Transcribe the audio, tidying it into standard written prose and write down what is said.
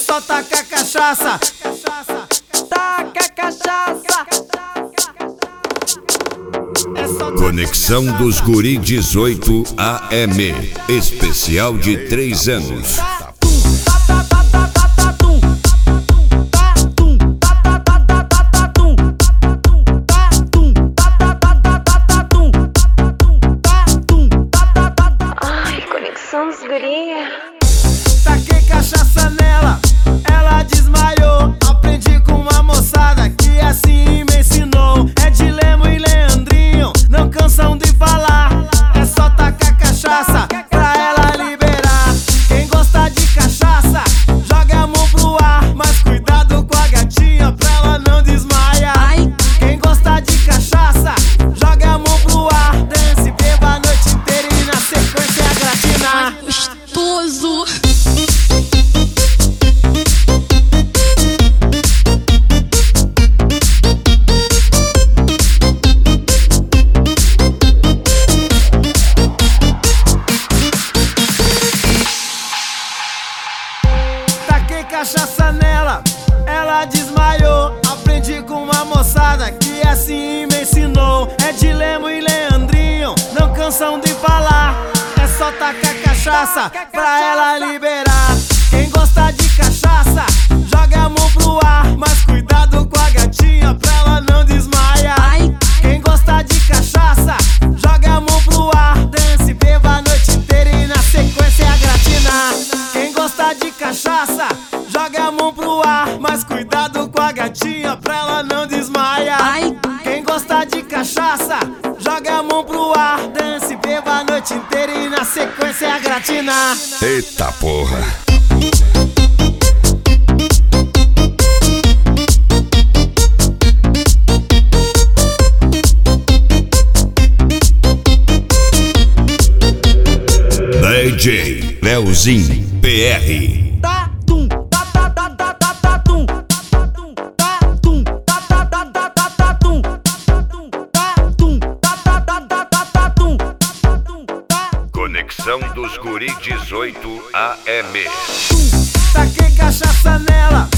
só tacar cachaça. Taca cachaça. Conexão dos Guri 18 AM. Especial de 3 anos. Ai, conexão dos Guri. Taquei cachaça nela, ela desmaiou. Aprendi com uma moçada que assim me ensinou. É de Lemo e Leandrinho, não cansam de falar. É só tacar cachaça pra ela liberar. Quem gosta de cachaça, joga a mão pro ar. Mas cuidado com a gatinha pra ela não desmaiar. Quem gosta de cachaça, joga a mão pro ar. Dance, beba a noite inteira e na sequência gratinar. Gostoso. Taquei cachaça nela, ela desmaiou. Aprendi com uma moçada que assim me ensinou. É de Lemo e Leandrinho, não cansam de falar. É só tacar cachaça pra ela liberar. Quem gosta de cachaça, joga a mão pro ar. Mas cuidado com a gatinha pra ela não desmaiar. Quem gosta de cachaça, joga a mão pro ar. Dance, beba a noite inteira e na sequência gratinar. Quem gosta de cachaça, joga a mão pro ar. Mas cuidado com a gatinha pra ela não desmaiar. Quem gosta de cachaça, joga a mão pro ar. Dance, beba a noite inteira e na sequência gratinar. Eita porra. DJ Leozinho PR. Conexão dos Guri 18 AM. Taquei cachaça nela,